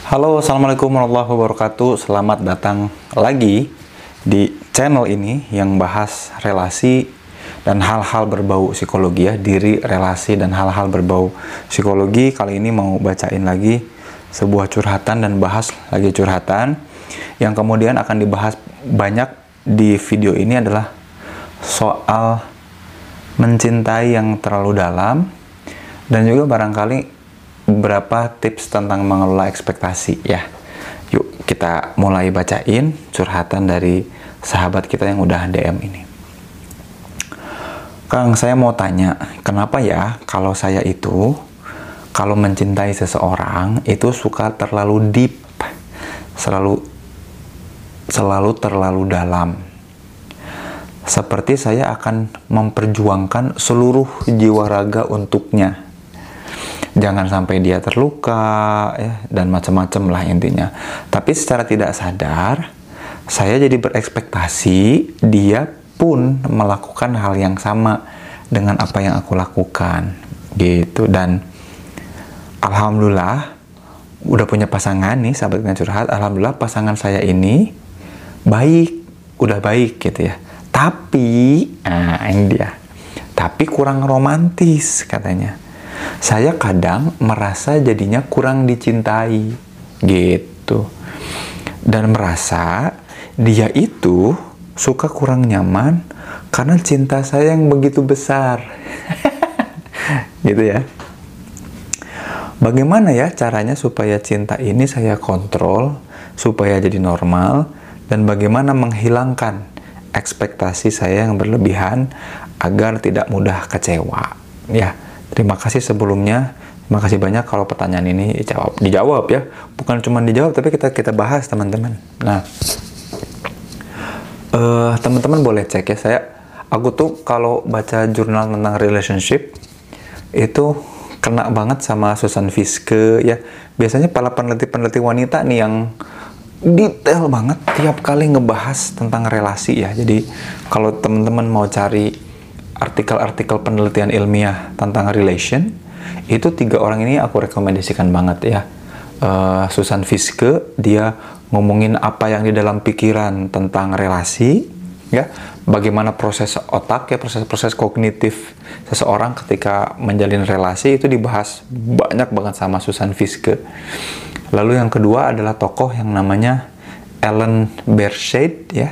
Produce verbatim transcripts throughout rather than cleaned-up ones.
Halo, assalamualaikum warahmatullahi wabarakatuh. Selamat datang lagi di channel ini yang bahas relasi dan hal-hal berbau psikologi ya, diri, relasi dan hal-hal berbau psikologi. Kali ini mau bacain lagi sebuah curhatan dan bahas lagi curhatan yang kemudian akan dibahas banyak di video ini adalah soal mencintai yang terlalu dalam dan juga barangkali beberapa tips tentang mengelola ekspektasi ya. Yuk kita mulai bacain curhatan dari sahabat kita yang udah D M ini. Kang, saya mau tanya, kenapa ya kalau saya itu kalau mencintai seseorang itu suka terlalu deep, selalu selalu terlalu dalam. Seperti saya akan memperjuangkan seluruh jiwa raga untuknya. Jangan sampai dia terluka ya, dan macam-macam lah intinya. Tapi secara tidak sadar saya jadi berekspektasi dia pun melakukan hal yang sama dengan apa yang aku lakukan gitu. Dan alhamdulillah udah punya pasangan nih, sahabat yang curhat. Alhamdulillah pasangan saya ini baik, udah baik gitu ya. Tapi nah ini dia. Tapi kurang romantis katanya. Saya kadang merasa jadinya kurang dicintai gitu, dan merasa dia itu suka kurang nyaman karena cinta saya yang begitu besar. Gitu ya. Bagaimana ya caranya supaya cinta ini saya kontrol supaya jadi normal, dan bagaimana menghilangkan ekspektasi saya yang berlebihan agar tidak mudah kecewa ya. Terima kasih sebelumnya, terima kasih banyak kalau pertanyaan ini dijawab, dijawab ya, bukan cuma dijawab tapi kita kita bahas teman-teman. Nah, uh, teman-teman boleh cek ya, saya, aku tuh kalau baca jurnal tentang relationship itu kena banget sama Susan Fiske ya. Biasanya para peneliti-peneliti wanita nih yang detail banget tiap kali ngebahas tentang relasi ya. Jadi kalau teman-teman mau cari artikel-artikel penelitian ilmiah tentang relation, itu tiga orang ini aku rekomendasikan banget ya. uh, Susan Fiske, dia ngomongin apa yang di dalam pikiran tentang relasi ya, bagaimana proses otak ya, proses-proses kognitif seseorang ketika menjalin relasi itu dibahas banyak banget sama Susan Fiske. Lalu yang kedua adalah tokoh yang namanya Ellen Bershade ya.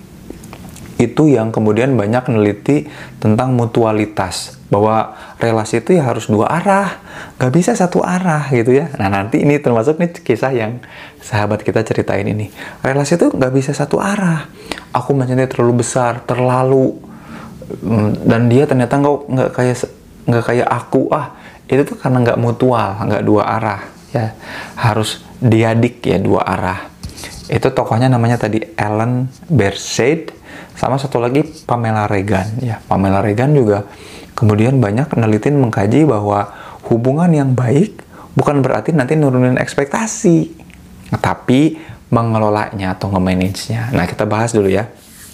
Itu yang kemudian banyak meneliti tentang mutualitas, bahwa relasi itu ya harus dua arah, gak bisa satu arah gitu ya. Nah nanti ini termasuk nih kisah yang sahabat kita ceritain ini. Relasi itu gak bisa satu arah. Aku mencintai terlalu besar, terlalu, dan dia ternyata nggak nggak kayak nggak kayak aku. Ah, itu tuh karena nggak mutual, nggak dua arah ya. Harus diadik ya, dua arah. Itu tokohnya namanya tadi Ellen Bershade. Sama satu lagi Pamela Regan ya. Pamela Regan juga kemudian banyak penelitian mengkaji bahwa hubungan yang baik bukan berarti nanti nurunin ekspektasi, tapi mengelolanya atau nge-manage-nya. Nah, kita bahas dulu ya.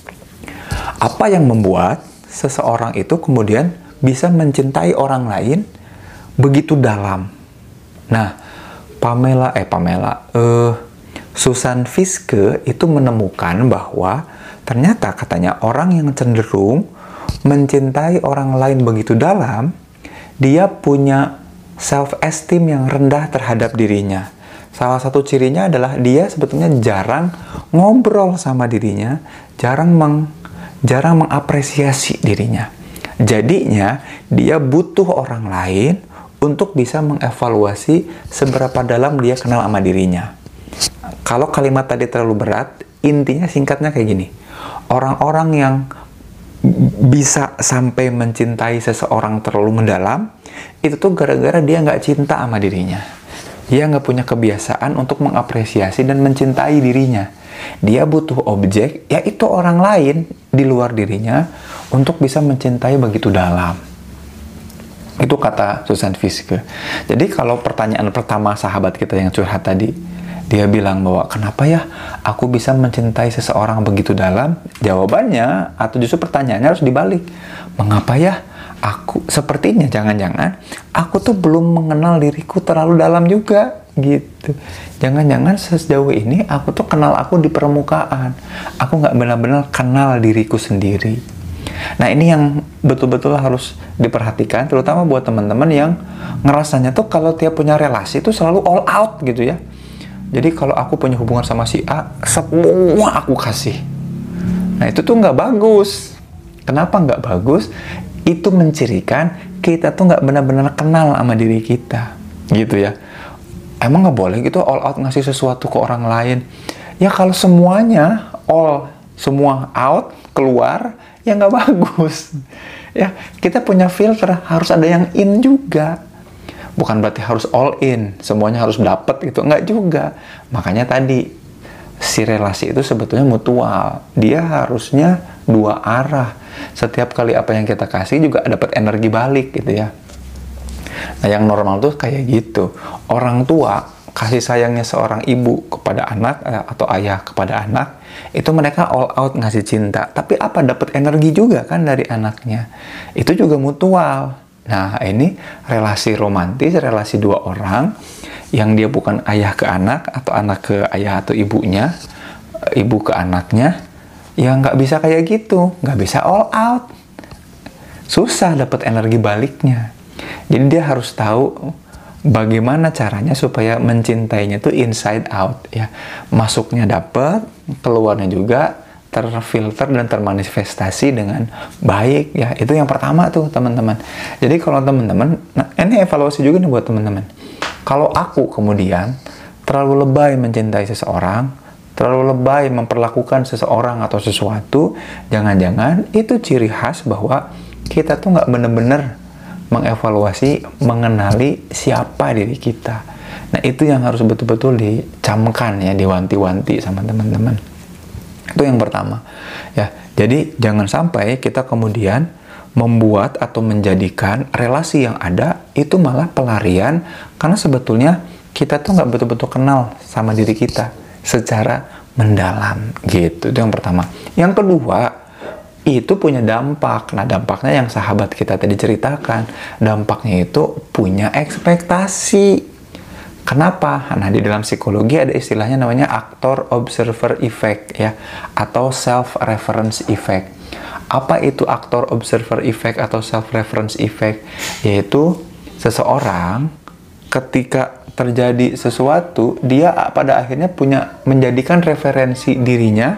Apa yang membuat seseorang itu kemudian bisa mencintai orang lain begitu dalam? Nah, Pamela eh Pamela eh Susan Fiske itu menemukan bahwa ternyata katanya orang yang cenderung mencintai orang lain begitu dalam, dia punya self-esteem yang rendah terhadap dirinya. Salah satu cirinya adalah dia sebetulnya jarang ngobrol sama dirinya, jarang meng, jarang mengapresiasi dirinya. Jadinya dia butuh orang lain untuk bisa mengevaluasi seberapa dalam dia kenal sama dirinya. Kalau kalimat tadi terlalu berat, intinya singkatnya kayak gini. Orang-orang yang bisa sampai mencintai seseorang terlalu mendalam, itu tuh gara-gara dia nggak cinta sama dirinya. Dia nggak punya kebiasaan untuk mengapresiasi dan mencintai dirinya. Dia butuh objek, yaitu orang lain di luar dirinya, untuk bisa mencintai begitu dalam. Itu kata Susan Fiske. Jadi kalau pertanyaan pertama sahabat kita yang curhat tadi, dia bilang bahwa kenapa ya aku bisa mencintai seseorang begitu dalam? Jawabannya atau justru pertanyaannya harus dibalik. Mengapa ya aku sepertinya jangan-jangan aku tuh belum mengenal diriku terlalu dalam juga gitu. Jangan-jangan sejauh ini aku tuh kenal aku di permukaan. Aku nggak benar-benar kenal diriku sendiri. Nah ini yang betul-betul harus diperhatikan, terutama buat teman-teman yang ngerasanya tuh kalau tiap punya relasi tuh selalu all out gitu ya. Jadi kalau aku punya hubungan sama si A, semua aku kasih. Nah itu tuh nggak bagus. Kenapa nggak bagus? Itu mencirikan kita tuh nggak benar-benar kenal sama diri kita, gitu ya. Emang nggak boleh gitu all out ngasih sesuatu ke orang lain? Ya kalau semuanya all, semua out, keluar, ya nggak bagus. Ya kita punya filter, harus ada yang in juga. Bukan berarti harus all in, semuanya harus dapet gitu, nggak juga. Makanya tadi, si relasi itu sebetulnya mutual. Dia harusnya dua arah. Setiap kali apa yang kita kasih juga dapat energi balik gitu ya. Nah yang normal tuh kayak gitu. Orang tua, kasih sayangnya seorang ibu kepada anak, atau ayah kepada anak, itu mereka all out ngasih cinta. Tapi apa, dapat energi juga kan dari anaknya. Itu juga mutual. Nah, ini relasi romantis, relasi dua orang yang dia bukan ayah ke anak atau anak ke ayah atau ibunya, ibu ke anaknya, ya nggak bisa kayak gitu, nggak bisa all out. Susah dapat energi baliknya. Jadi dia harus tahu bagaimana caranya supaya mencintainya tuh inside out ya. Masuknya dapat, keluarnya juga terfilter dan termanifestasi dengan baik ya. Itu yang pertama tuh teman-teman. Jadi kalau teman-teman, nah ini evaluasi juga nih buat teman-teman. Kalau aku kemudian terlalu lebay mencintai seseorang, terlalu lebay memperlakukan seseorang atau sesuatu, jangan-jangan itu ciri khas bahwa kita tuh nggak bener-bener mengevaluasi, mengenali siapa diri kita. Nah itu yang harus betul-betul dicamkan ya, diwanti-wanti sama teman-teman. Itu yang pertama ya. Jadi jangan sampai kita kemudian membuat atau menjadikan relasi yang ada itu malah pelarian, karena sebetulnya kita tuh nggak betul-betul kenal sama diri kita secara mendalam gitu. Itu yang pertama. Yang kedua, itu punya dampak. Nah dampaknya yang sahabat kita tadi ceritakan, dampaknya itu punya ekspektasi. Kenapa? Nah, di dalam psikologi ada istilahnya namanya actor observer effect ya, atau self reference effect. Apa itu actor observer effect atau self reference effect? Yaitu seseorang ketika terjadi sesuatu, dia pada akhirnya punya menjadikan referensi dirinya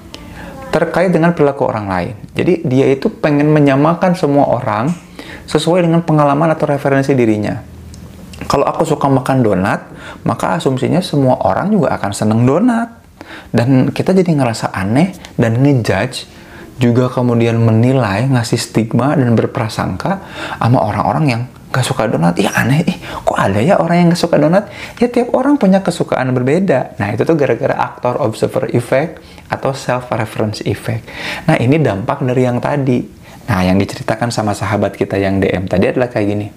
terkait dengan perilaku orang lain. Jadi dia itu pengen menyamakan semua orang sesuai dengan pengalaman atau referensi dirinya. Kalau aku suka makan donat, maka asumsinya semua orang juga akan seneng donat. Dan kita jadi ngerasa aneh dan ngejudge, juga kemudian menilai, ngasih stigma dan berprasangka sama orang-orang yang gak suka donat. Ih aneh, ih kok ada ya orang yang gak suka donat? Ya tiap orang punya kesukaan berbeda. Nah itu tuh gara-gara actor observer effect atau self-reference effect. Nah ini dampak dari yang tadi. Nah yang diceritakan sama sahabat kita yang D M tadi adalah kayak gini.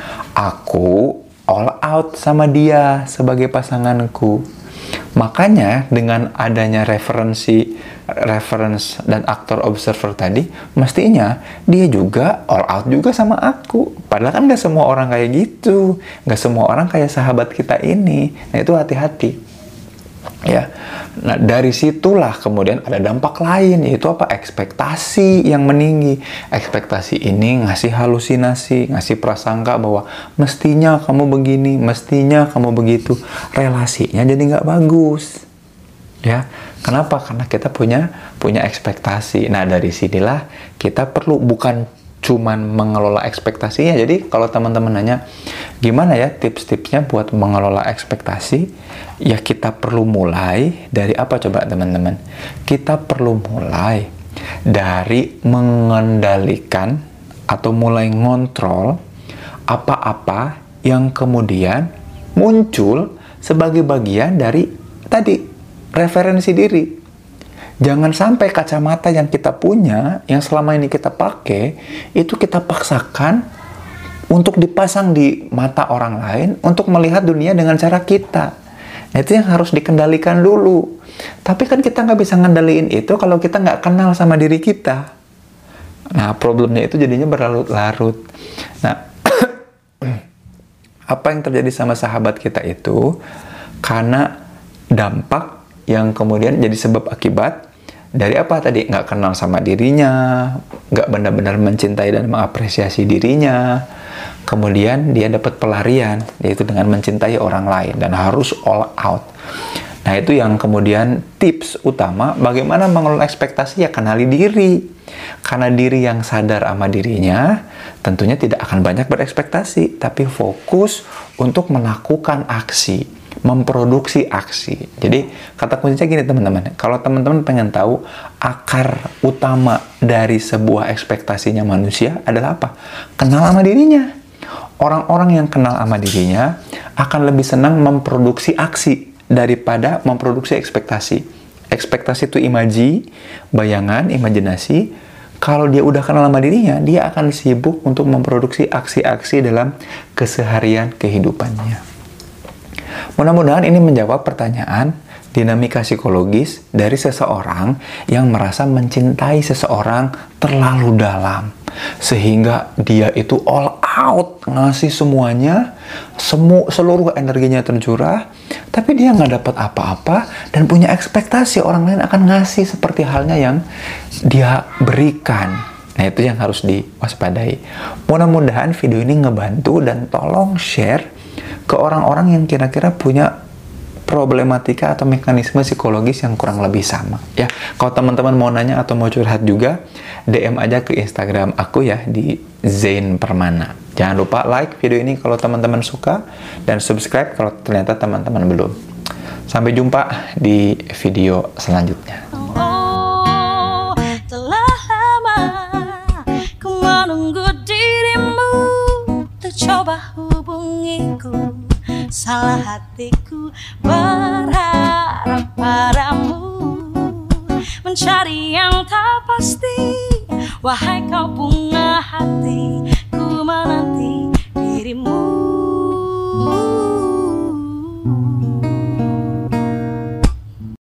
Aku all out sama dia sebagai pasanganku. Makanya dengan adanya referensi, reference dan aktor observer tadi, mestinya dia juga all out juga sama aku. Padahal kan gak semua orang kayak gitu. Gak semua orang kayak sahabat kita ini. Nah itu hati-hati. Ya, nah dari situlah kemudian ada dampak lain, yaitu apa? Ekspektasi yang meninggi. Ekspektasi ini ngasih halusinasi, ngasih prasangka bahwa mestinya kamu begini, mestinya kamu begitu. Relasinya jadi nggak bagus. Ya, kenapa? Karena kita punya punya ekspektasi. Nah dari sinilah kita perlu bukan cuman mengelola ekspektasinya. Jadi kalau teman-teman nanya gimana ya tips-tipsnya buat mengelola ekspektasi, ya kita perlu mulai dari apa coba teman-teman? Kita perlu mulai dari mengendalikan atau mulai ngontrol apa-apa yang kemudian muncul sebagai bagian dari tadi referensi diri. Jangan sampai kacamata yang kita punya, yang selama ini kita pakai, itu kita paksakan untuk dipasang di mata orang lain, untuk melihat dunia dengan cara kita. Nah, itu yang harus dikendalikan dulu. Tapi kan kita nggak bisa ngendaliin itu kalau kita nggak kenal sama diri kita. Nah, problemnya itu jadinya berlarut-larut. Nah, apa yang terjadi sama sahabat kita itu karena dampak yang kemudian jadi sebab akibat dari apa tadi? Nggak kenal sama dirinya, nggak benar-benar mencintai dan mengapresiasi dirinya. Kemudian dia dapat pelarian, yaitu dengan mencintai orang lain dan harus all out. Nah, itu yang kemudian tips utama bagaimana mengelola ekspektasi, ya kenali diri. Karena diri yang sadar sama dirinya tentunya tidak akan banyak berekspektasi, tapi fokus untuk melakukan aksi, memproduksi aksi. Jadi kata kuncinya gini teman-teman, kalau teman-teman pengen tahu akar utama dari sebuah ekspektasinya manusia adalah apa? Kenal sama dirinya. Orang-orang yang kenal sama dirinya akan lebih senang memproduksi aksi daripada memproduksi ekspektasi. Ekspektasi itu imaji, bayangan, imajinasi. Kalau dia udah kenal sama dirinya, dia akan sibuk untuk memproduksi aksi-aksi dalam keseharian kehidupannya. Mudah-mudahan ini menjawab pertanyaan dinamika psikologis dari seseorang yang merasa mencintai seseorang terlalu dalam. Sehingga dia itu all out, ngasih semuanya, semu, seluruh energinya tercurah, tapi dia nggak dapat apa-apa dan punya ekspektasi orang lain akan ngasih seperti halnya yang dia berikan. Nah, itu yang harus diwaspadai. Mudah-mudahan video ini ngebantu dan tolong share ke orang-orang yang kira-kira punya problematika atau mekanisme psikologis yang kurang lebih sama ya. Kalau teman-teman mau nanya atau mau curhat juga, D M aja ke Instagram aku ya di Zain Permana. Jangan lupa like video ini kalau teman-teman suka dan subscribe kalau ternyata teman-teman belum. Sampai jumpa di video selanjutnya. Oh, telah lama ku menunggu dirimu, tercoba hubungiku. Salah hatiku berharap padamu, mencari yang tak pasti. Wahai kau bunga hati, ku menanti dirimu.